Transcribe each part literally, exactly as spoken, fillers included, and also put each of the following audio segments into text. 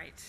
right.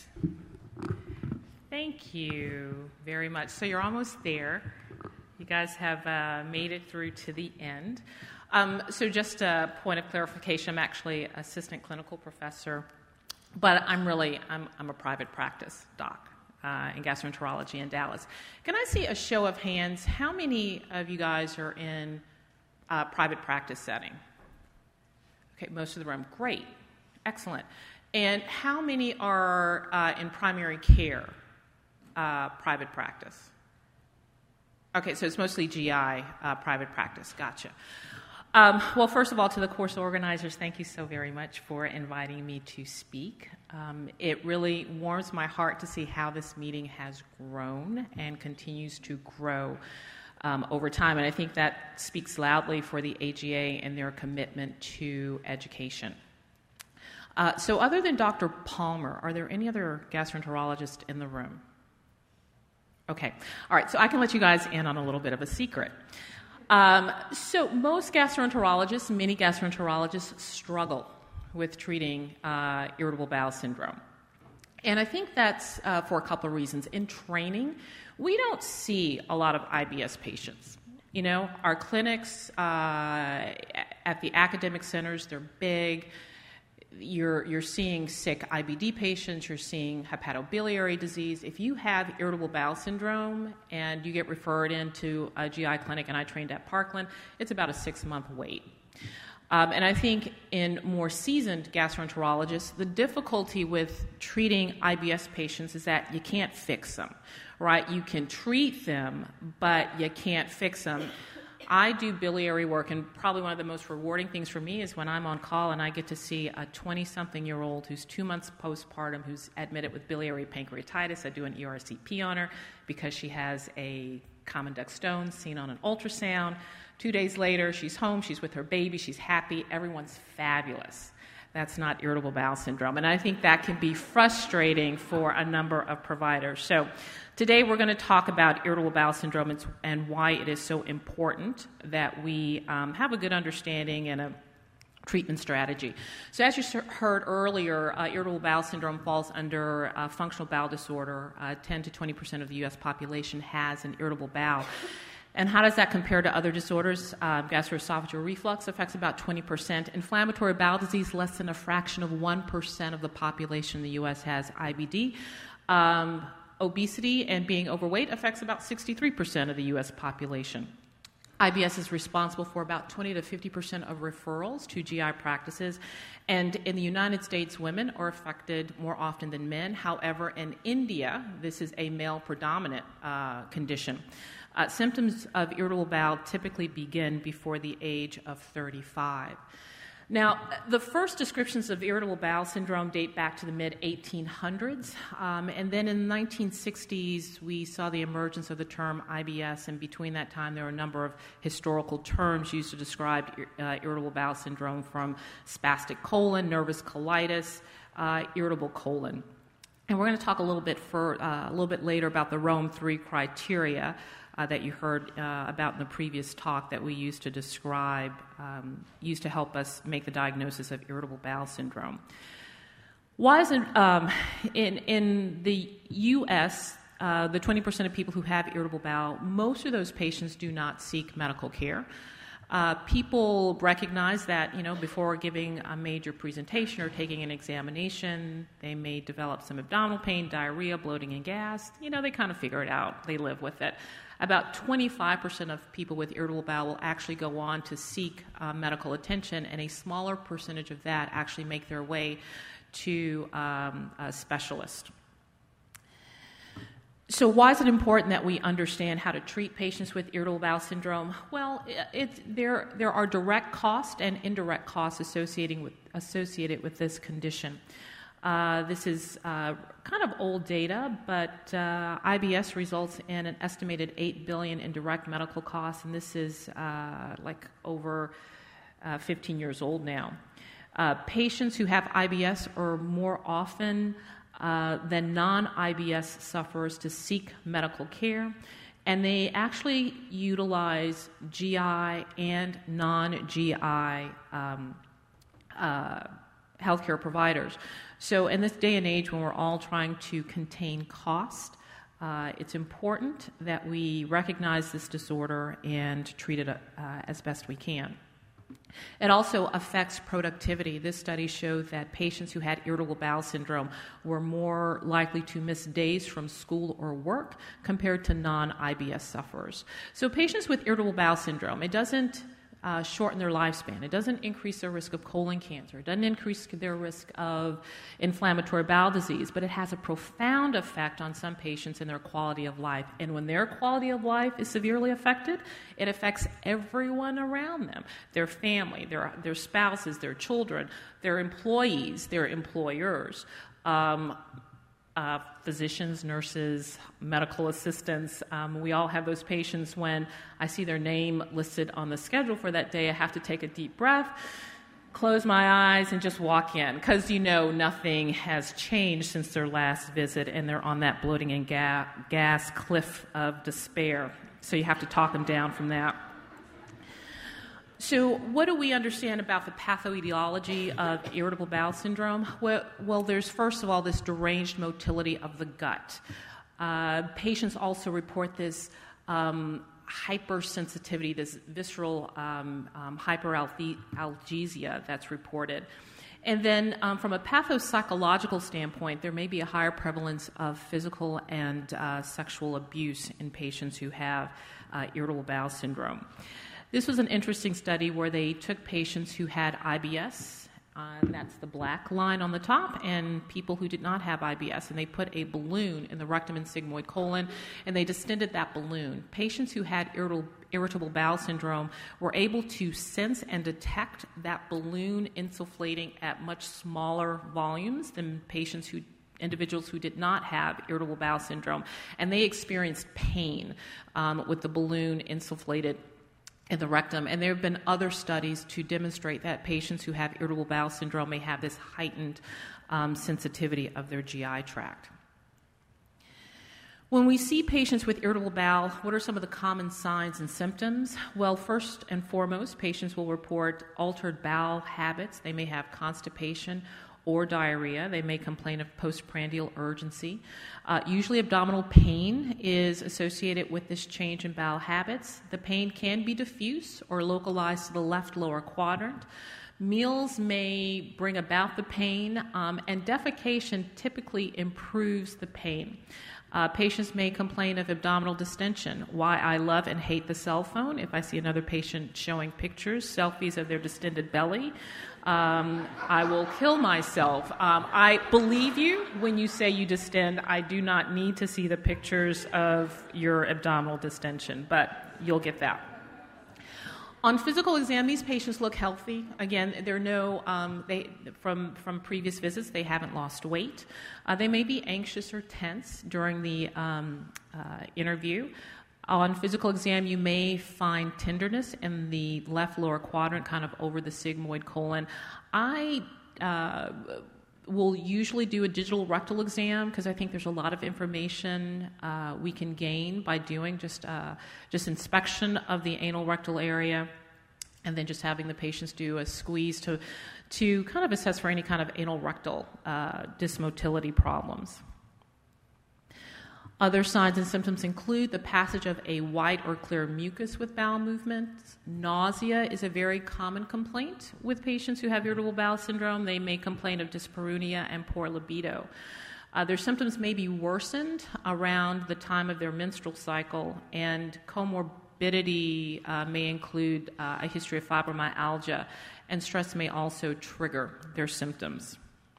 Thank you very much. So you're almost there. You guys have uh, made it through to the end. Um, so just a point of clarification, I'm actually assistant clinical professor, but I'm really, I'm, I'm a private practice doc uh, in gastroenterology in Dallas. Can I see a show of hands? How many of you guys are in a private practice setting? Okay, most of the room. Great. Excellent. And how many are uh, in primary care uh, private practice? Okay, so it's mostly G I uh, private practice. Gotcha. Um, well, first of all, to the course organizers, thank you so very much for inviting me to speak. Um, it really warms my heart to see how this meeting has grown and continues to grow um, over time. And I think that speaks loudly for the A G A and their commitment to education. Uh, so other than Doctor Palmer, are there any other gastroenterologists in the room? Okay. All right. So I can let you guys in on a little bit of a secret. Um, so most gastroenterologists, many gastroenterologists struggle with treating uh, irritable bowel syndrome. And I think that's uh, for a couple of reasons. In training, we don't see a lot of I B S patients. You know, our clinics uh, at the academic centers, they're big. You're, you're seeing sick I B D patients, you're seeing hepatobiliary disease. If you have irritable bowel syndrome and you get referred into a G I clinic, and I trained at Parkland, it's about a six-month wait. Um, and I think in more seasoned gastroenterologists, the difficulty with treating I B S patients is that you can't fix them, right? You can treat them, but you can't fix them. I do biliary work, and probably one of the most rewarding things for me is when I'm on call and I get to see a twenty-something-year-old who's two months postpartum who's admitted with biliary pancreatitis. I do an E R C P on her because she has a common duct stone seen on an ultrasound. Two days later, she's home, she's with her baby, she's happy, everyone's fabulous. That's not irritable bowel syndrome, and I think that can be frustrating for a number of providers. So today we're going to talk about irritable bowel syndrome and, and why it is so important that we um, have a good understanding and a treatment strategy. So as you heard earlier, uh, irritable bowel syndrome falls under uh, functional bowel disorder. Uh, ten to twenty percent of the U S population has an irritable bowel. And how does that compare to other disorders? Uh, gastroesophageal reflux affects about twenty percent. Inflammatory bowel disease, less than a fraction of one percent of the population in the U S has I B D. Um, obesity and being overweight affects about sixty-three percent of the U S population. I B S is responsible for about twenty to fifty percent of referrals to G I practices. And in the United States, women are affected more often than men. However, in India, this is a male-predominant uh, condition. Uh, symptoms of irritable bowel typically begin before the age of thirty-five. Now, the first descriptions of irritable bowel syndrome date back to the mid eighteen hundreds, um, and then in the nineteen sixties, we saw the emergence of the term I B S, and between that time, there were a number of historical terms used to describe uh, irritable bowel syndrome, from spastic colon, nervous colitis, uh, irritable colon. And we're going to talk a little bit for uh, a little bit later about the Rome three criteria Uh, that you heard uh, about in the previous talk that we used to describe, um, used to help us make the diagnosis of irritable bowel syndrome. Why is it, um, in, in the U S, uh, the twenty percent of people who have irritable bowel, most of those patients do not seek medical care. Uh, people recognize that, you know, before giving a major presentation or taking an examination, they may develop some abdominal pain, diarrhea, bloating, and gas. You know, they kind of figure it out. They live with it. About twenty-five percent of people with irritable bowel will actually go on to seek uh, medical attention, and a smaller percentage of that actually make their way to um, a specialist. So why is it important that we understand how to treat patients with irritable bowel syndrome? Well, it, there, there are direct costs and indirect costs associated with, associated with this condition. Uh, this is uh, kind of old data, but uh, I B S results in an estimated eight billion dollars in direct medical costs, and this is uh, like over uh, fifteen years old now. Uh, patients who have I B S are more often uh, than non-I B S sufferers to seek medical care, and they actually utilize G I and non-G I um, uh, healthcare providers. So in this day and age when we're all trying to contain cost, uh, it's important that we recognize this disorder and treat it uh, as best we can. It also affects productivity. This study showed that patients who had irritable bowel syndrome were more likely to miss days from school or work compared to non-I B S sufferers. So patients with irritable bowel syndrome, it doesn't uh, shorten their lifespan. It doesn't increase their risk of colon cancer. It doesn't increase their risk of inflammatory bowel disease, but it has a profound effect on some patients in their quality of life. And when their quality of life is severely affected, it affects everyone around them, their family, their, their spouses, their children, their employees, their employers, um, uh, physicians, nurses, medical assistants. Um, we all have those patients when I see their name listed on the schedule for that day, I have to take a deep breath, close my eyes, and just walk in, because you know nothing has changed since their last visit, and they're on that bloating and ga- gas cliff of despair. So you have to talk them down from that. So what do we understand about the pathoetiology of irritable bowel syndrome? Well, well, there's first of all this deranged motility of the gut. Uh, patients also report this um, hypersensitivity, this visceral um, um, hyperalgesia that's reported. And then um, from a pathopsychological standpoint, there may be a higher prevalence of physical and uh, sexual abuse in patients who have uh, irritable bowel syndrome. This was an interesting study where they took patients who had I B S, uh, and that's the black line on the top, and people who did not have I B S, and they put a balloon in the rectum and sigmoid colon, and they distended that balloon. Patients who had irritable, irritable bowel syndrome were able to sense and detect that balloon insufflating at much smaller volumes than patients who individuals who did not have irritable bowel syndrome, and they experienced pain um, with the balloon insufflated in the rectum. And there have been other studies to demonstrate that patients who have irritable bowel syndrome may have this heightened um, sensitivity of their G I tract. When we see patients with irritable bowel, what are some of the common signs and symptoms? Well, first and foremost, patients will report altered bowel habits. They may have constipation or diarrhea. They may complain of postprandial urgency. Uh, usually abdominal pain is associated with this change in bowel habits. The pain can be diffuse or localized to the left lower quadrant. Meals may bring about the pain, um, and defecation typically improves the pain. Uh, patients may complain of abdominal distension. Why I love and hate the cell phone. If I see another patient showing pictures, selfies of their distended belly, um, I will kill myself. Um, I believe you when you say you distend. I do not need to see the pictures of your abdominal distension, but you'll get that. On physical exam, these patients look healthy. Again, there are no, um, they, from, from previous visits, they haven't lost weight. Uh, they may be anxious or tense during the um, uh, interview. On physical exam, you may find tenderness in the left lower quadrant, kind of over the sigmoid colon. I uh, will usually do a digital rectal exam because I think there's a lot of information uh, we can gain by doing just uh, just inspection of the anal rectal area, and then just having the patients do a squeeze to to kind of assess for any kind of anal rectal uh, dysmotility problems. Other signs and symptoms include the passage of a white or clear mucus with bowel movements. Nausea is a very common complaint with patients who have irritable bowel syndrome. They may complain of dyspareunia and poor libido. Uh, their symptoms may be worsened around the time of their menstrual cycle, and comorbidity uh, may include uh, a history of fibromyalgia, and stress may also trigger their symptoms.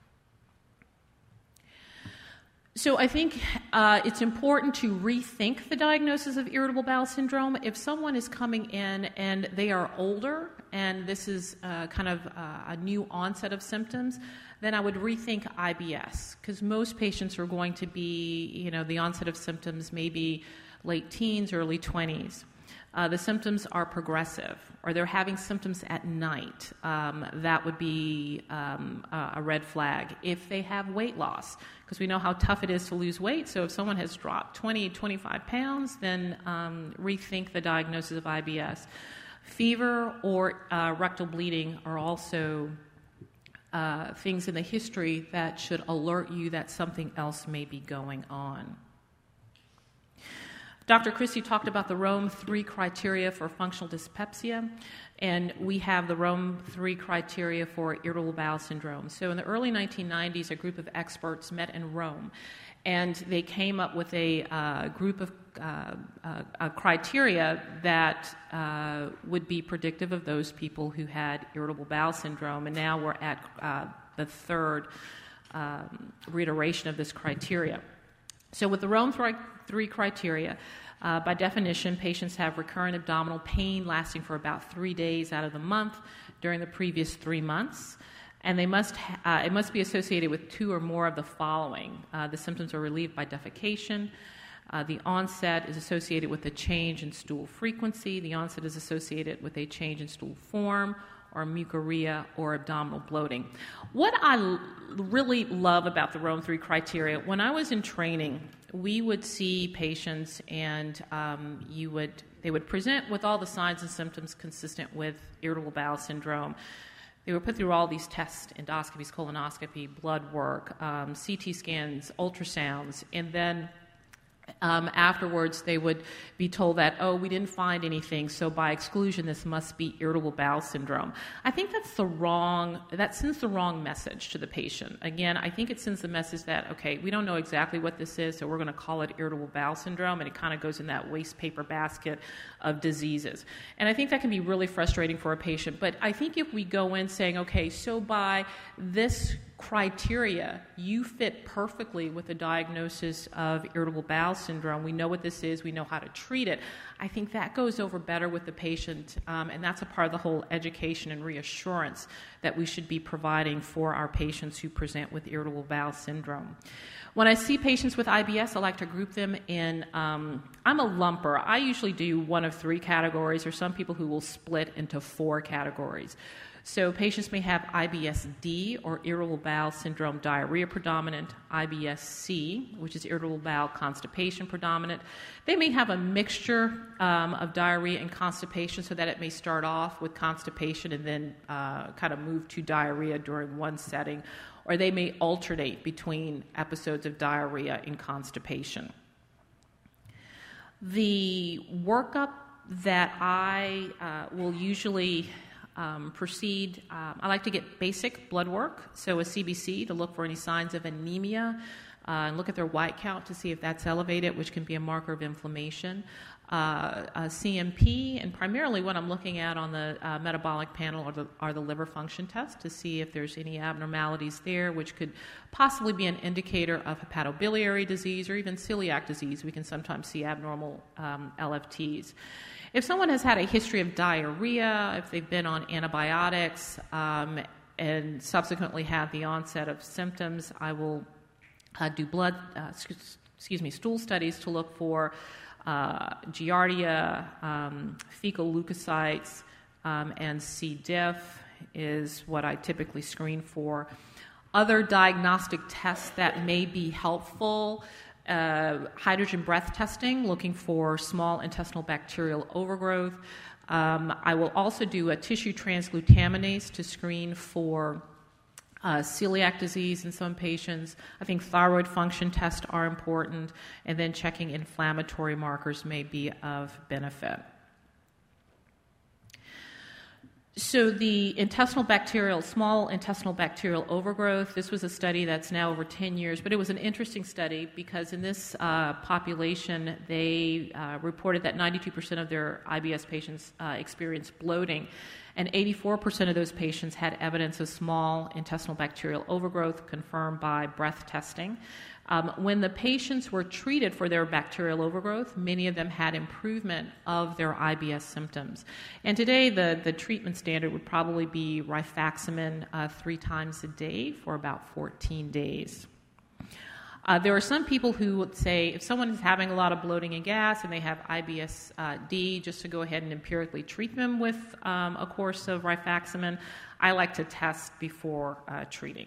So I think uh, it's important to rethink the diagnosis of irritable bowel syndrome. If someone is coming in and they are older and this is uh, kind of uh, a new onset of symptoms, then I would rethink I B S, because most patients are going to be, you know, the onset of symptoms maybe late teens, early twenties. Uh, the symptoms are progressive, or they're having symptoms at night. Um, that would be um, a, a red flag. If they have weight loss, because we know how tough it is to lose weight, so if someone has dropped twenty, twenty-five pounds, then um, rethink the diagnosis of I B S. Fever or uh, rectal bleeding are also uh, things in the history that should alert you that something else may be going on. Doctor Christie talked about the Rome three criteria for functional dyspepsia, and we have the Rome three criteria for irritable bowel syndrome. So in the early nineteen nineties, a group of experts met in Rome, and they came up with a uh, group of uh, uh, uh, criteria that uh, would be predictive of those people who had irritable bowel syndrome, and now we're at uh, the third um, reiteration of this criteria. So with the Rome three criteria, uh, by definition, patients have recurrent abdominal pain lasting for about three days out of the month during the previous three months. And they must ha- uh, it must be associated with two or more of the following. Uh, the symptoms are relieved by defecation. Uh, the onset is associated with a change in stool frequency. The onset is associated with a change in stool form, or mucorrhea, or abdominal bloating. What I l- really love about the Rome three criteria, when I was in training, we would see patients and um, you would they would present with all the signs and symptoms consistent with irritable bowel syndrome. They were put through all these tests, endoscopies, colonoscopy, blood work, um, C T scans, ultrasounds, and then Um, afterwards, they would be told that, oh, we didn't find anything, so by exclusion, this must be irritable bowel syndrome. I think that's the wrong, that sends the wrong message to the patient. Again, I think it sends the message that, okay, we don't know exactly what this is, so we're going to call it irritable bowel syndrome, and it kind of goes in that waste paper basket of diseases. And I think that can be really frustrating for a patient. But I think if we go in saying, okay, so by this criteria, you fit perfectly with the diagnosis of irritable bowel syndrome. We know what this is. We know how to treat it. I think that goes over better with the patient, um, and that's a part of the whole education and reassurance that we should be providing for our patients who present with irritable bowel syndrome. When I see patients with I B S, I like to group them in, um, I'm a lumper. I usually do one of three categories, or some people who will split into four categories. So patients may have I B S D, or irritable bowel syndrome diarrhea predominant, I B S C, which is irritable bowel constipation predominant. They may have a mixture um, of diarrhea and constipation, so that it may start off with constipation and then uh, kind of move to diarrhea during one setting, or they may alternate between episodes of diarrhea and constipation. The workup that I uh, will usually Um, proceed, um, I like to get basic blood work, so a C B C to look for any signs of anemia, uh, and look at their white count to see if that's elevated, which can be a marker of inflammation. Uh, a C M P, and primarily what I'm looking at on the uh, metabolic panel are the, are the liver function tests to see if there's any abnormalities there, which could possibly be an indicator of hepatobiliary disease or even celiac disease. We can sometimes see abnormal um, L F Ts. If someone has had a history of diarrhea, if they've been on antibiotics, um, and subsequently have the onset of symptoms, I will uh, do blood, uh, excuse me, stool studies to look for uh, Giardia, um, fecal leukocytes, um, and C. diff is what I typically screen for. Other diagnostic tests that may be helpful: Uh, hydrogen breath testing, looking for small intestinal bacterial overgrowth. Um, I will also do a tissue transglutaminase to screen for uh, celiac disease in some patients. I think thyroid function tests are important, and then checking inflammatory markers may be of benefit. So the intestinal bacterial, small intestinal bacterial overgrowth, this was a study that's now over ten years, but it was an interesting study because in this uh, population, they uh, reported that ninety-two percent of their I B S patients uh, experienced bloating, and eighty-four percent of those patients had evidence of small intestinal bacterial overgrowth confirmed by breath testing. Um, when the patients were treated for their bacterial overgrowth, many of them had improvement of their I B S symptoms. And today, the, the treatment standard would probably be rifaximin uh, three times a day for about fourteen days. Uh, there are some people who would say if someone is having a lot of bloating and gas and they have I B S D, just to go ahead and empirically treat them with um, a course of rifaximin. I like to test before uh, treating.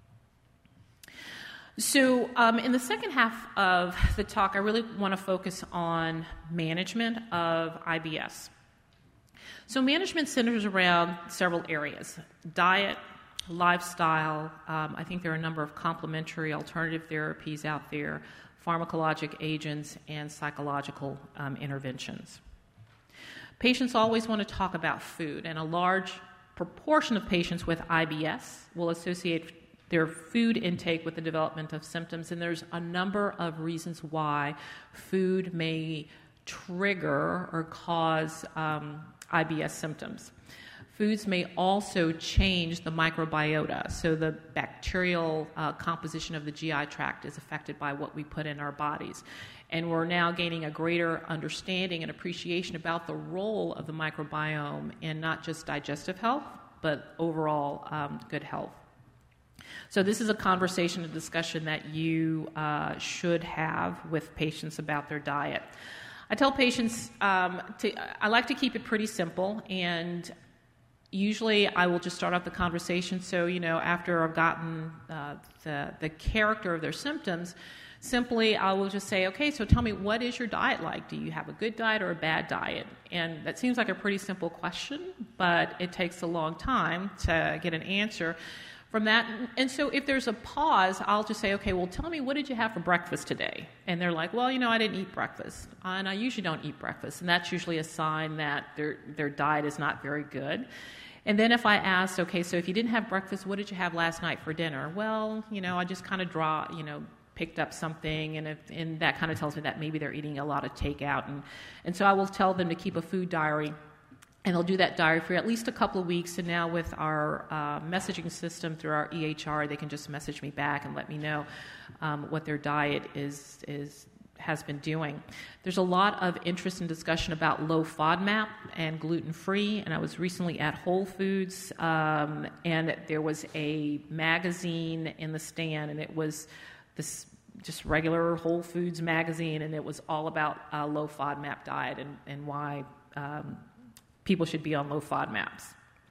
So um, in the second half of the talk, I really want to focus on management of I B S. So management centers around several areas: diet, lifestyle. Um, I think there are a number of complementary alternative therapies out there, pharmacologic agents, and psychological um, interventions. Patients always want to talk about food, and a large proportion of patients with I B S will associate their food intake with the development of symptoms, and there's a number of reasons why food may trigger or cause um, I B S symptoms. Foods may also change the microbiota, so the bacterial uh, composition of the G I tract is affected by what we put in our bodies. And we're now gaining a greater understanding and appreciation about the role of the microbiome in not just digestive health, but overall um, good health. So this is a conversation, a discussion that you uh, should have with patients about their diet. I tell patients, um, to, I like to keep it pretty simple, and usually I will just start off the conversation. So, you know, after I've gotten uh, the, the character of their symptoms, simply I will just say, okay, so tell me, what is your diet like? Do you have a good diet or a bad diet? And that seems like a pretty simple question, but it takes a long time to get an answer from that. And so if there's a pause, I'll just say, okay, well, tell me, what did you have for breakfast today? And they're like, well, you know, I didn't eat breakfast. And I usually don't eat breakfast. And that's usually a sign that their their diet is not very good. And then if I asked, okay, so if you didn't have breakfast, what did you have last night for dinner? Well, you know, I just kind of draw, you know, picked up something, and, if, and that kind of tells me that maybe they're eating a lot of takeout. And, and so I will tell them to keep a food diary, and they'll do that diary for at least a couple of weeks. And now with our uh, messaging system through our E H R, they can just message me back and let me know um, what their diet is is has been doing. There's a lot of interest and discussion about low FODMAP and gluten-free, and I was recently at Whole Foods, um, and there was a magazine in the stand, and it was this just regular Whole Foods magazine, and it was all about uh, low FODMAP diet and, and why um, people should be on low FODMAPs.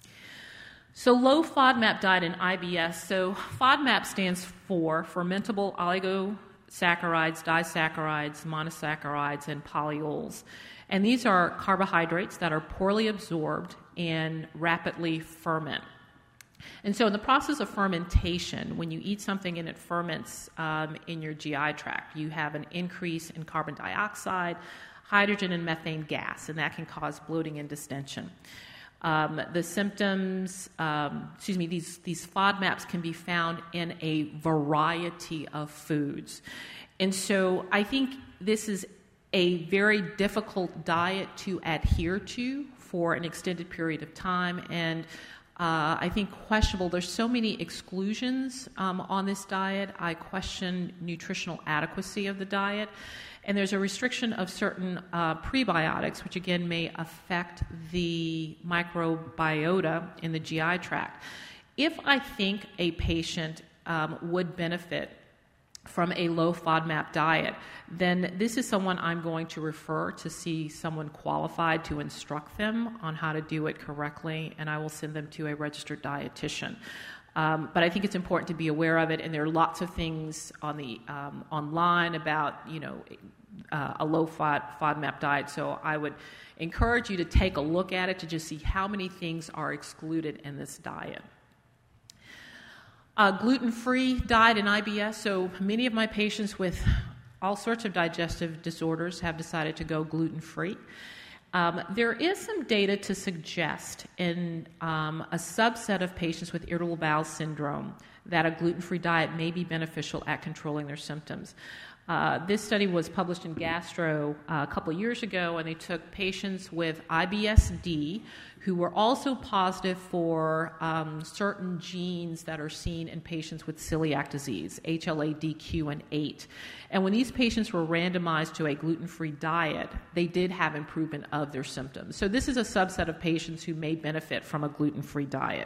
So low FODMAP diet in I B S, so FODMAP stands for fermentable oligo saccharides, disaccharides, monosaccharides, and polyols. And these are carbohydrates that are poorly absorbed and rapidly ferment. And so in the process of fermentation, when you eat something and it ferments um, in your G I tract, you have an increase in carbon dioxide, hydrogen, and methane gas, and that can cause bloating and distension. Um, the symptoms, um, excuse me, these, these FODMAPs can be found in a variety of foods. And so I think this is a very difficult diet to adhere to for an extended period of time, and uh, I think questionable. There's so many exclusions um, on this diet. I question nutritional adequacy of the diet. And there's a restriction of certain uh, prebiotics, which again may affect the microbiota in the G I tract. If I think a patient um, would benefit from a low FODMAP diet, then this is someone I'm going to refer to see someone qualified to instruct them on how to do it correctly, and I will send them to a registered dietitian. Um, but I think it's important to be aware of it, and there are lots of things on the um, online about, you know, uh, a low FOD, FODMAP diet. So I would encourage you to take a look at it to just see how many things are excluded in this diet. Uh, gluten-free diet in I B S. So many of my patients with all sorts of digestive disorders have decided to go gluten-free. Um, there is some data to suggest in um, a subset of patients with irritable bowel syndrome that a gluten-free diet may be beneficial at controlling their symptoms. Uh, this study was published in Gastro uh, a couple of years ago, and they took patients with I B S D who were also positive for um, certain genes that are seen in patients with celiac disease, H L A D Q and eight. And when these patients were randomized to a gluten-free diet, they did have improvement of their symptoms. So this is a subset of patients who may benefit from a gluten-free diet.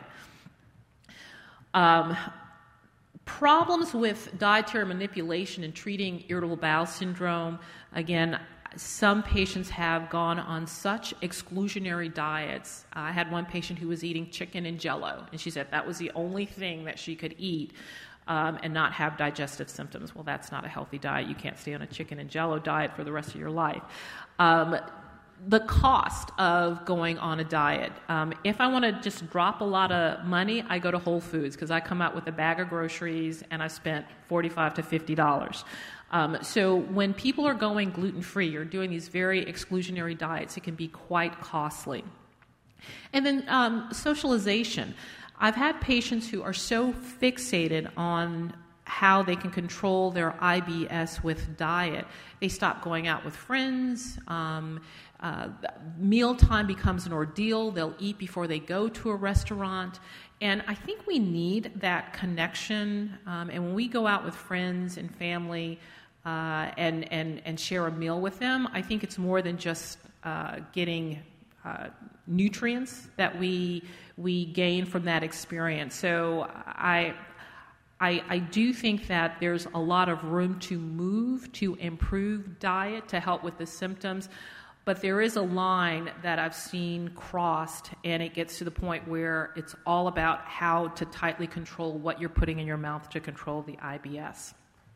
Um, Problems with dietary manipulation in treating irritable bowel syndrome. Again, some patients have gone on such exclusionary diets. I had one patient who was eating chicken and Jell-O, and she said that was the only thing that she could eat um, and not have digestive symptoms. Well, that's not a healthy diet. You can't stay on a chicken and Jell-O diet for the rest of your life. Um, the cost of going on a diet. Um, if I want to just drop a lot of money, I go to Whole Foods because I come out with a bag of groceries and I spent forty-five to fifty dollars. Um, so when people are going gluten-free or doing these very exclusionary diets, it can be quite costly. And then um, socialization. I've had patients who are so fixated on how they can control their I B S with diet. They stop going out with friends. Um, uh, mealtime becomes an ordeal. They'll eat before they go to a restaurant. And I think we need that connection. Um, and when we go out with friends and family uh, and, and, and share a meal with them, I think it's more than just uh, getting uh, nutrients that we we gain from that experience. So I... I, I do think that there's a lot of room to move to improve diet to help with the symptoms, but there is a line that I've seen crossed, and it gets to the point where it's all about how to tightly control what you're putting in your mouth to control the I B S.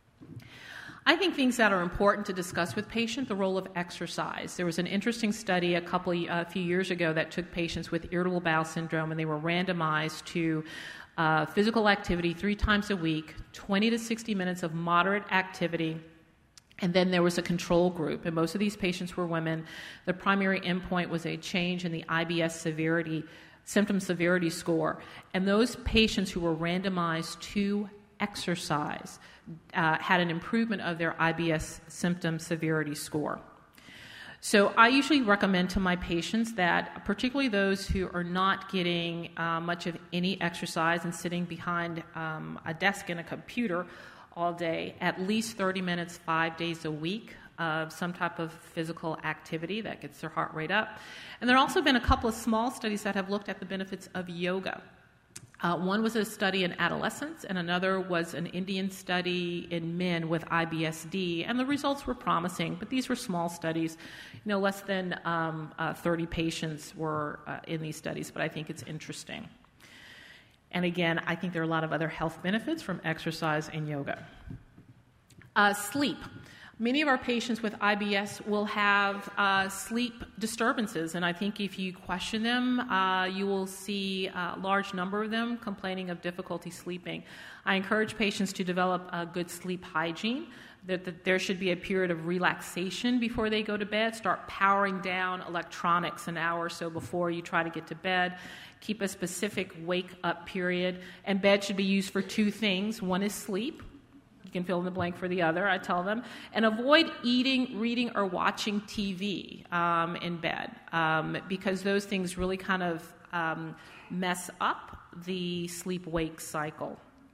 I think things that are important to discuss with patients, the role of exercise. There was an interesting study a couple a uh, few years ago that took patients with irritable bowel syndrome, and they were randomized to Uh, physical activity three times a week, twenty to sixty minutes of moderate activity, and then there was a control group, and most of these patients were women. The primary endpoint was a change in the I B S severity, symptom severity score, and those patients who were randomized to exercise uh, had an improvement of their I B S symptom severity score. So I usually recommend to my patients that, particularly those who are not getting uh, much of any exercise and sitting behind um, a desk and a computer all day, at least thirty minutes, five days a week of some type of physical activity that gets their heart rate up. And there have also been a couple of small studies that have looked at the benefits of yoga. Uh, one was a study in adolescents, and another was an Indian study in men with I B S D, and the results were promising, but these were small studies. You know, less than um, uh, thirty patients were uh, in these studies, but I think it's interesting. And again, I think there are a lot of other health benefits from exercise and yoga. Uh, sleep. Many of our patients with I B S will have uh, sleep disturbances, and I think if you question them, uh, you will see a large number of them complaining of difficulty sleeping. I encourage patients to develop a good sleep hygiene, that, that there should be a period of relaxation before they go to bed. Start powering down electronics an hour or so before you try to get to bed. Keep a specific wake-up period, and bed should be used for two things. One is sleep. You can fill in the blank for the other, I tell them. And avoid eating, reading, or watching T V um, in bed um, because those things really kind of um, mess up the sleep-wake cycle.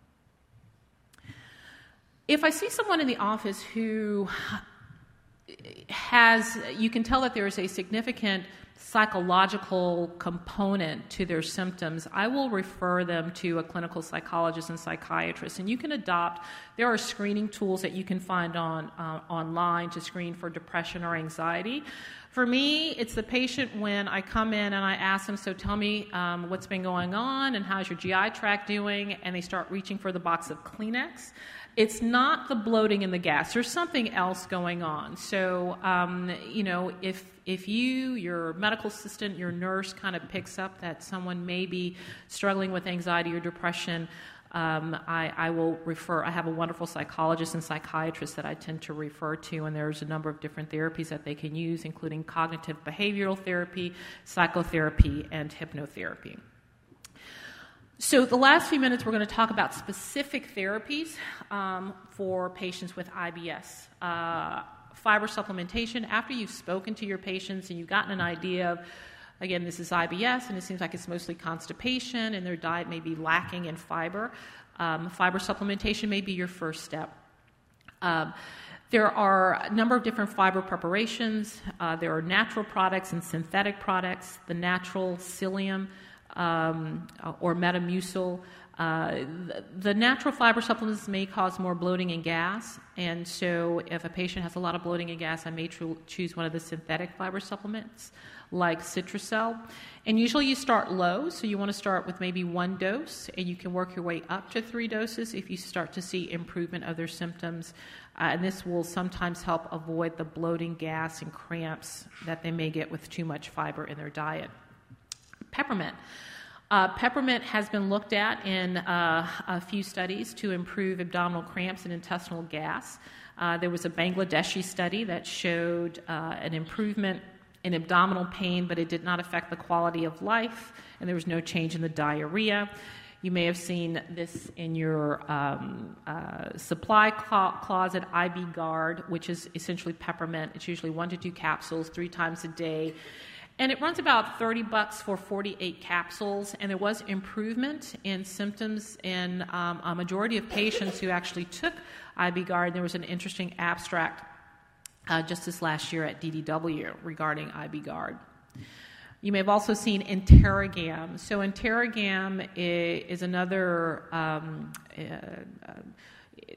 If I see someone in the office who has, you can tell that there is a significant psychological component to their symptoms, I will refer them to a clinical psychologist and psychiatrist. And you can adopt, there are screening tools that you can find on uh, online to screen for depression or anxiety. For me, it's the patient when I come in and I ask them, so tell me um, what's been going on and how's your G I tract doing, and they start reaching for the box of Kleenex. It's not the bloating and the gas. There's something else going on. So, um, you know, if if you, your medical assistant, your nurse kind of picks up that someone may be struggling with anxiety or depression, um, I, I will refer. I have a wonderful psychologist and psychiatrist that I tend to refer to, and there's a number of different therapies that they can use, including cognitive behavioral therapy, psychotherapy, and hypnotherapy. So the last few minutes, we're going to talk about specific therapies um, for patients with I B S. Uh, fiber supplementation, after you've spoken to your patients and you've gotten an idea of, again, this is I B S and it seems like it's mostly constipation and their diet may be lacking in fiber, um, fiber supplementation may be your first step. Um, There are a number of different fiber preparations. Uh, there are natural products and synthetic products. The natural psyllium um, or Metamucil. Uh, the, the natural fiber supplements may cause more bloating and gas, and so if a patient has a lot of bloating and gas, I may tr- choose one of the synthetic fiber supplements like Citracel. And usually you start low, so you want to start with maybe one dose, and you can work your way up to three doses if you start to see improvement of their symptoms. Uh, and this will sometimes help avoid the bloating, gas, and cramps that they may get with too much fiber in their diet. Peppermint. Uh, peppermint has been looked at in uh, a few studies to improve abdominal cramps and intestinal gas. Uh, there was a Bangladeshi study that showed uh, an improvement in abdominal pain, but it did not affect the quality of life, and there was no change in the diarrhea. You may have seen this in your um, uh, supply cl- closet, I B Guard, which is essentially peppermint. It's usually one to two capsules three times a day. And it runs about thirty bucks for forty-eight capsules, and there was improvement in symptoms in um, a majority of patients who actually took I B Guard. There was an interesting abstract uh, just this last year at D D W regarding I B Guard. You may have also seen Interrogam. So Interrogam is, is another, um, uh, uh,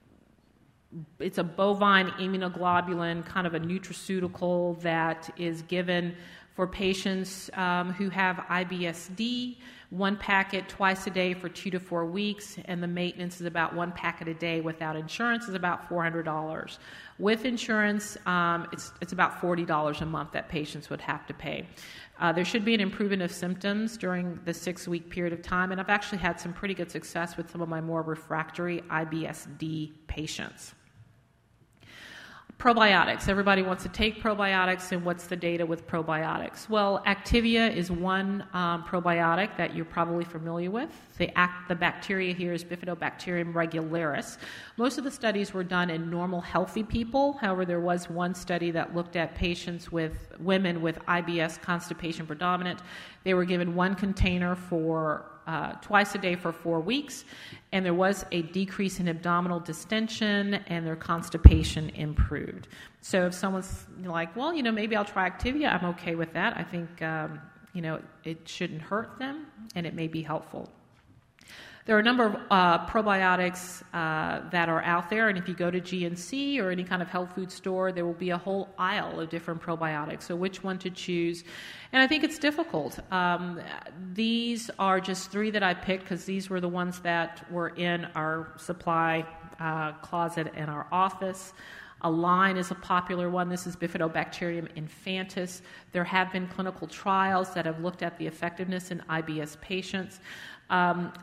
it's a bovine immunoglobulin, kind of a nutraceutical that is given for patients um, who have I B S D, one packet twice a day for two to four weeks, and the maintenance is about one packet a day. Without insurance is about four hundred dollars. With insurance, um, it's, it's about forty dollars a month that patients would have to pay. Uh, there should be an improvement of symptoms during the six-week period of time, and I've actually had some pretty good success with some of my more refractory I B S D patients. Probiotics. Everybody wants to take probiotics, and what's the data with probiotics? Well, Activia is one um, probiotic that you're probably familiar with. The, act, the bacteria here is Bifidobacterium regularis. Most of the studies were done in normal, healthy people. However, there was one study that looked at patients with women with I B S, constipation predominant. They were given one container for Uh, twice a day for four weeks, and there was a decrease in abdominal distension, and their constipation improved. So if someone's like, well, you know, maybe I'll try Activia, I'm okay with that. I think, um, you know, it shouldn't hurt them, and it may be helpful. There are a number of uh, probiotics uh, that are out there, and if you go to G N C or any kind of health food store, there will be a whole aisle of different probiotics, so which one to choose. And I think it's difficult. Um, these are just three that I picked because these were the ones that were in our supply uh, closet in our office. Align is a popular one. This is Bifidobacterium infantis. There have been clinical trials that have looked at the effectiveness in I B S patients. Um,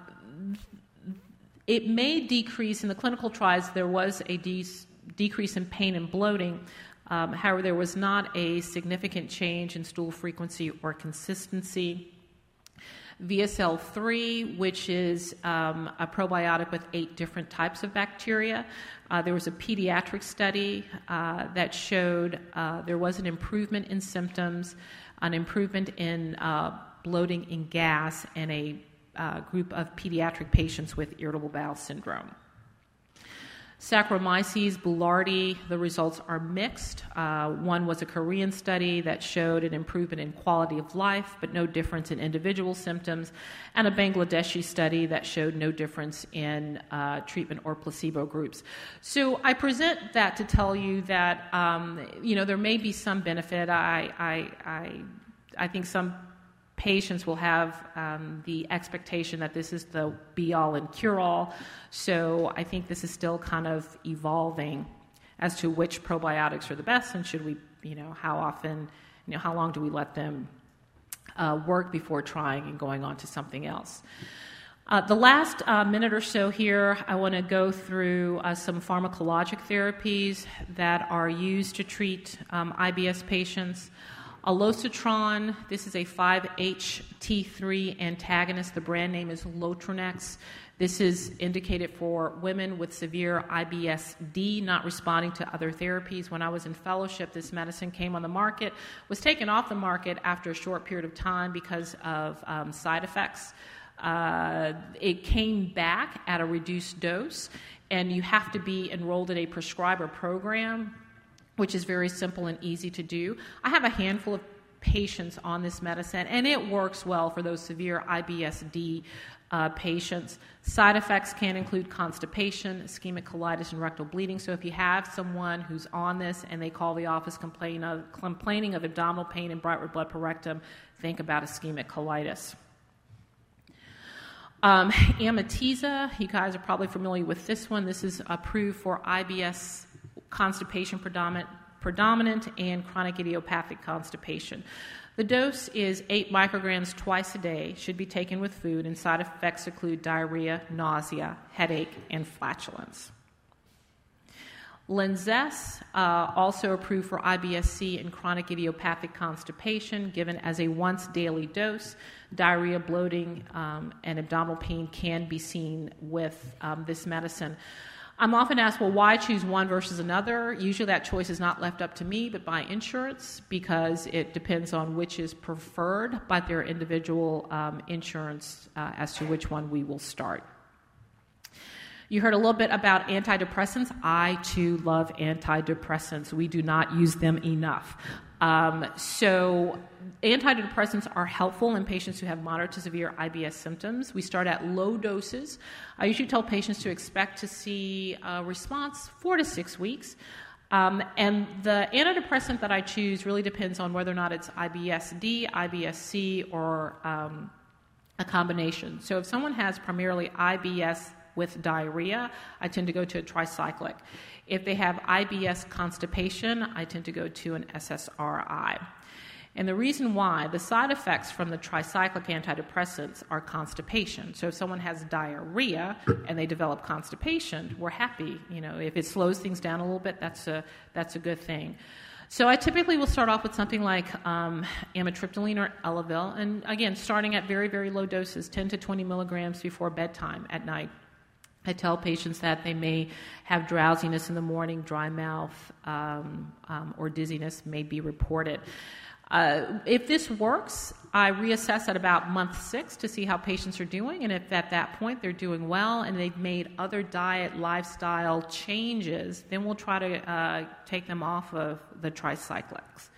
It may decrease, in the clinical trials, there was a de- decrease in pain and bloating. Um, however, there was not a significant change in stool frequency or consistency. V S L three, which is um, a probiotic with eight different types of bacteria. Uh, there was a pediatric study uh, that showed uh, there was an improvement in symptoms, an improvement in uh, bloating and gas, and a Uh, group of pediatric patients with irritable bowel syndrome. Saccharomyces boulardii, the results are mixed. Uh, one was a Korean study that showed an improvement in quality of life, but no difference in individual symptoms, and a Bangladeshi study that showed no difference in uh, treatment or placebo groups. So I present that to tell you that, um, you know, there may be some benefit. I, I, I, I think some patients will have um, the expectation that this is the be-all and cure-all. So I think this is still kind of evolving as to which probiotics are the best, and should we, you know, how often, you know, how long do we let them uh, work before trying and going on to something else. Uh, the last uh, minute or so here, I want to go through uh, some pharmacologic therapies that are used to treat um, I B S patients. Allosetron, this is a five H T three antagonist. The brand name is Lotronex. This is indicated for women with severe I B S D not responding to other therapies. When I was in fellowship, this medicine came on the market, was taken off the market after a short period of time because of um, side effects. Uh, it came back at a reduced dose, and you have to be enrolled in a prescriber program, which is very simple and easy to do. I have a handful of patients on this medicine, and it works well for those severe I B S D uh, patients. Side effects can include constipation, ischemic colitis, and rectal bleeding. So if you have someone who's on this and they call the office complain of, complaining of abdominal pain and bright red blood per rectum, think about ischemic colitis. Um, Amitiza, you guys are probably familiar with this one. This is approved for I B S constipation predominant, predominant and chronic idiopathic constipation. The dose is eight micrograms twice a day, should be taken with food, and side effects include diarrhea, nausea, headache, and flatulence. Linzess, uh, also approved for I B S C and chronic idiopathic constipation, given as a once daily dose. Diarrhea, bloating, um, and abdominal pain can be seen with um, this medicine. I'm often asked, well, why choose one versus another? Usually that choice is not left up to me, but by insurance, because it depends on which is preferred by their individual um, insurance uh, as to which one we will start. You heard a little bit about antidepressants. I, too, love antidepressants. We do not use them enough. Um, so antidepressants are helpful in patients who have moderate to severe I B S symptoms. We start at low doses. I usually tell patients to expect to see a response four to six weeks. Um, and the antidepressant that I choose really depends on whether or not it's I B S D, I B S C, or um, a combination. So if someone has primarily I B S with diarrhea, I tend to go to a tricyclic. If they have I B S constipation, I tend to go to an S S R I. And the reason why, the side effects from the tricyclic antidepressants are constipation. So if someone has diarrhea and they develop constipation, we're happy. You know, if it slows things down a little bit, that's a that's a good thing. So I typically will start off with something like um, amitriptyline or Elavil, and again, starting at very, very low doses, ten to twenty milligrams before bedtime at night. I tell patients that they may have drowsiness in the morning, dry mouth, um, um, or dizziness may be reported. Uh, if this works, I reassess at about month six to see how patients are doing, and if at that point they're doing well and they've made other diet, lifestyle changes, then we'll try to uh, take them off of the tricyclics.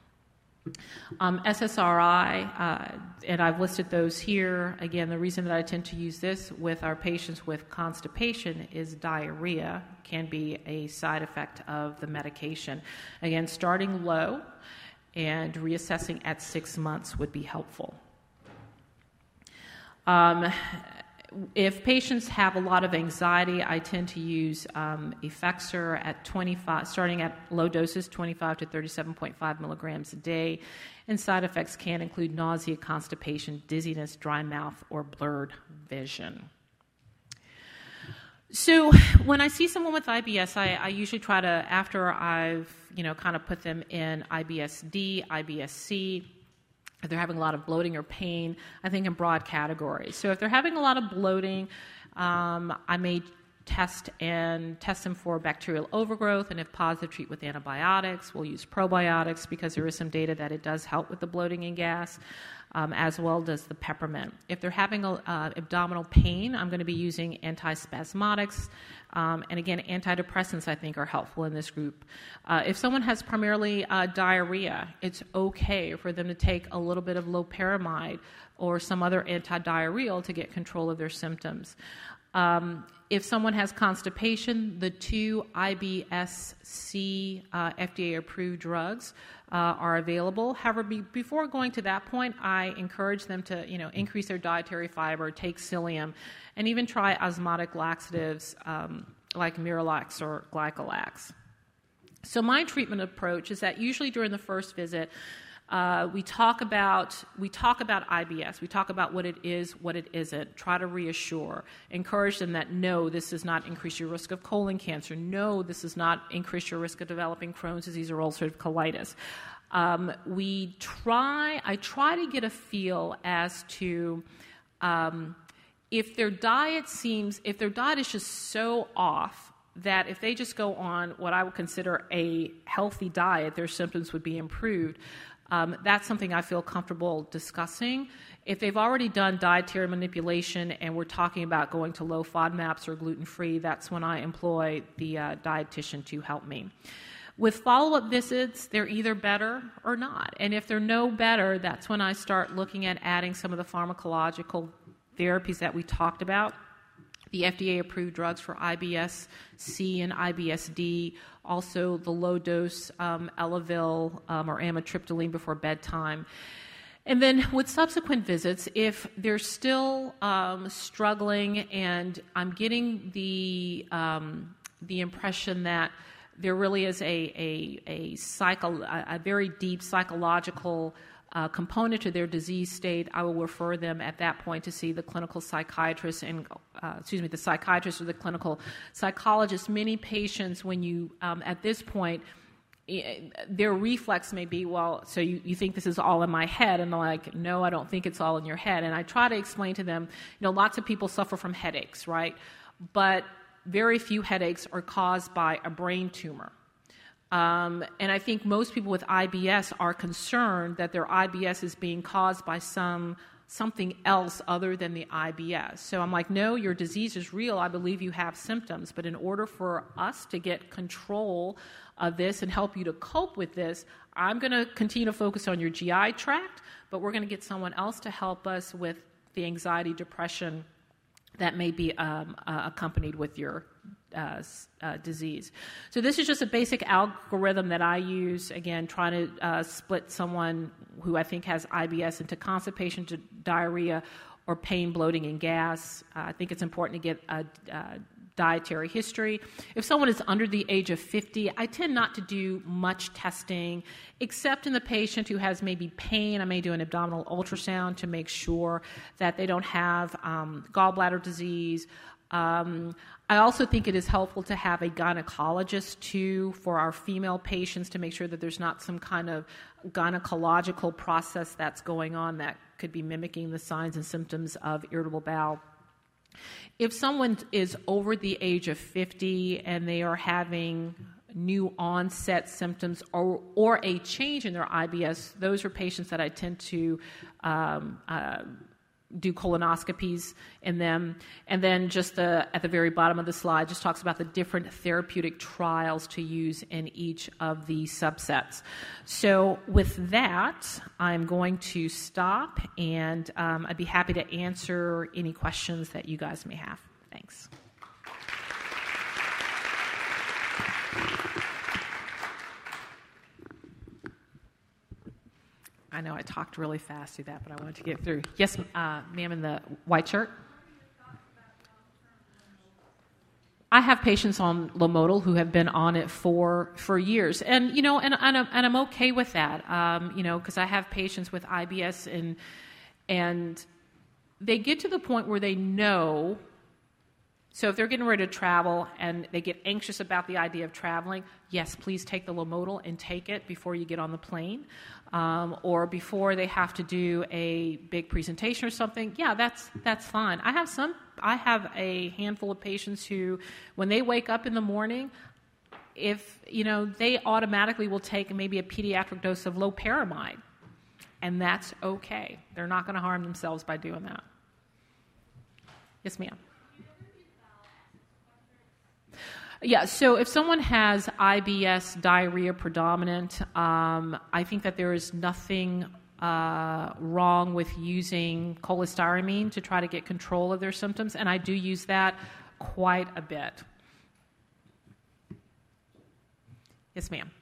Um, S S R I, uh, and I've listed those here. Again, the reason that I tend to use this with our patients with constipation is diarrhea can be a side effect of the medication. Again, starting low and reassessing at six months would be helpful. Um, If patients have a lot of anxiety, I tend to use um, Effexor at twenty-five, starting at low doses, twenty-five to thirty-seven point five milligrams a day. And side effects can include nausea, constipation, dizziness, dry mouth, or blurred vision. So when I see someone with I B S, I, I usually try to, after I've, you know, kind of put them in I B S D, I B S C, if they're having a lot of bloating or pain, I think in broad categories. So if they're having a lot of bloating, um, I may test and test them for bacterial overgrowth, and if positive, treat with antibiotics. We'll use probiotics because there is some data that it does help with the bloating and gas, um, as well does the peppermint. If they're having a, uh, abdominal pain, I'm going to be using antispasmodics. Um, and again, antidepressants, I think, are helpful in this group. Uh, if someone has primarily uh, diarrhea, it's okay for them to take a little bit of loperamide or some other antidiarrheal to get control of their symptoms. Um, if someone has constipation, the two I B S C uh, F D A-approved drugs uh, are available. However, be, before going to that point, I encourage them to, you know, increase their dietary fiber, take psyllium, and even try osmotic laxatives um, like Miralax or Glycolax. So my treatment approach is that usually during the first visit, Uh, we talk about we talk about I B S. We talk about what it is, what it isn't. Try to reassure, encourage them that no, this does not increase your risk of colon cancer. No, this does not increase your risk of developing Crohn's disease or ulcerative colitis. Um, we try. I try to get a feel as to um, if their diet seems if their diet is just so off that if they just go on what I would consider a healthy diet, their symptoms would be improved. Um, that's something I feel comfortable discussing. If they've already done dietary manipulation and we're talking about going to low FODMAPs or gluten-free, that's when I employ the uh, dietitian to help me. With follow-up visits, they're either better or not. And if they're no better, that's when I start looking at adding some of the pharmacological therapies that we talked about, the F D A-approved drugs for I B S C and I B S D, also the low-dose um, Elavil um, or amitriptyline before bedtime. And then with subsequent visits, if they're still um, struggling and I'm getting the um, the impression that there really is a a a, psycho, a very deep psychological uh, component to their disease state, I will refer them at that point to see the clinical psychiatrist and uh, excuse me, the psychiatrist or the clinical psychologist. Many patients, when you um, at this point, their reflex may be, well, so you, you think this is all in my head? And they're like, no, I don't think it's all in your head. And I try to explain to them, you know, lots of people suffer from headaches, right? But very few headaches are caused by a brain tumor. Um, and I think most people with I B S are concerned that their I B S is being caused by some something else other than the I B S. So I'm like, no, your disease is real. I believe you have symptoms. But in order for us to get control of this and help you to cope with this, I'm going to continue to focus on your G I tract, but we're going to get someone else to help us with the anxiety, depression that may be um, uh, accompanied with your uh, uh, disease. So this is just a basic algorithm that I use, again, trying to uh, split someone who I think has I B S into constipation, to diarrhea, or pain, bloating, and gas. Uh, I think it's important to get a, a dietary history. If someone is under the age of fifty, I tend not to do much testing, except in the patient who has maybe pain. I may do an abdominal ultrasound to make sure that they don't have um, gallbladder disease. Um, I also think it is helpful to have a gynecologist, too, for our female patients to make sure that there's not some kind of gynecological process that's going on that could be mimicking the signs and symptoms of irritable bowel. If someone is over the age of fifty and they are having new onset symptoms or, or a change in their I B S, those are patients that I tend to um, uh, do colonoscopies in them. And then just the, at the very bottom of the slide just talks about the different therapeutic trials to use in each of the subsets. So with that, I'm going to stop, and um, I'd be happy to answer any questions that you guys may have. Thanks. I know I talked really fast through that, but I wanted to get through. Yes, uh, ma'am, in the white shirt. I have patients on Lomotil who have been on it for for years, and you know, and and I'm, and I'm okay with that. Um, you know, because I have patients with I B S, and and they get to the point where they know. So if they're getting ready to travel and they get anxious about the idea of traveling, yes, please take the Lomotil and take it before you get on the plane, um, or before they have to do a big presentation or something. Yeah, that's that's fine. I have some. I have a handful of patients who, when they wake up in the morning, if you know, they automatically will take maybe a pediatric dose of loperamide, and that's okay. They're not going to harm themselves by doing that. Yes, ma'am. Yeah, so if someone has I B S diarrhea predominant, um, I think that there is nothing uh, wrong with using cholestyramine to try to get control of their symptoms, and I do use that quite a bit. Yes, ma'am.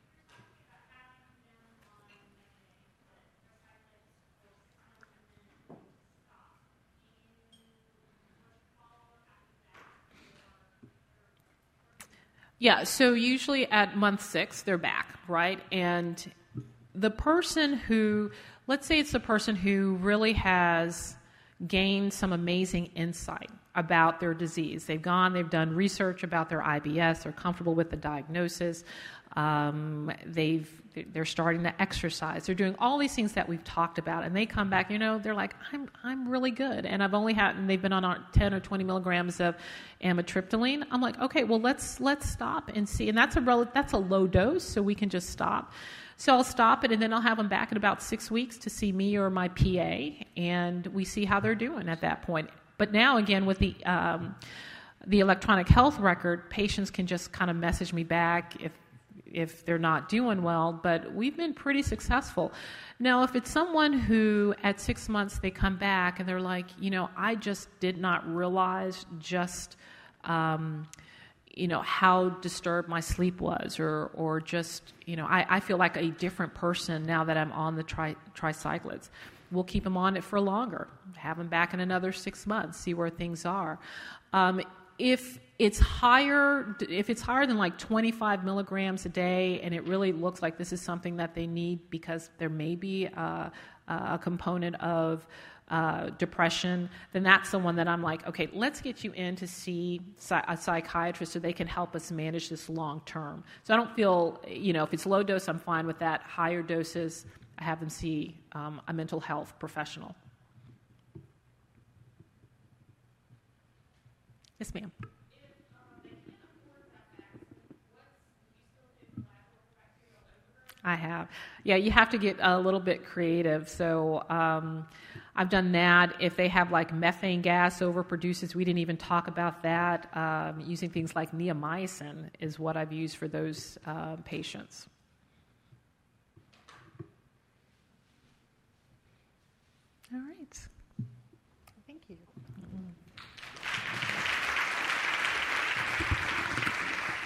Yeah, so usually at month six, they're back, right? And the person who, let's say it's the person who really has gained some amazing insight about their disease. They've gone, they've done research about their I B S, they're comfortable with the diagnosis, um, they've, they're starting to exercise, they're doing all these things that we've talked about, and they come back, you know, they're like, I'm I'm really good, and I've only had, and they've been on ten or twenty milligrams of amitriptyline. I'm like, okay, well, let's let's stop and see, and that's a rel- that's a low dose, so we can just stop. So I'll stop it, and then I'll have them back in about six weeks to see me or my P A, and we see how they're doing at that point. But now, again, with the um, the electronic health record, patients can just kind of message me back if if they're not doing well, but we've been pretty successful. Now, if it's someone who at six months they come back and they're like, you know, I just did not realize just, um, you know, how disturbed my sleep was, or or just, you know, I, I feel like a different person now that I'm on the tri- tricyclics. We'll keep them on it for longer, have them back in another six months, see where things are. Um, if it's higher, if it's higher than like twenty-five milligrams a day, and it really looks like this is something that they need because there may be a, a component of uh, depression, then that's the one that I'm like, okay, let's get you in to see a psychiatrist so they can help us manage this long term. So I don't feel, you know, if it's low dose, I'm fine with that. Higher doses, I have them see um, a mental health professional. Yes, ma'am. I have. Yeah, you have to get a little bit creative. So um, I've done that. If they have like methane gas overproduces, we didn't even talk about that. Um, using things like neomycin is what I've used for those uh, patients. All right.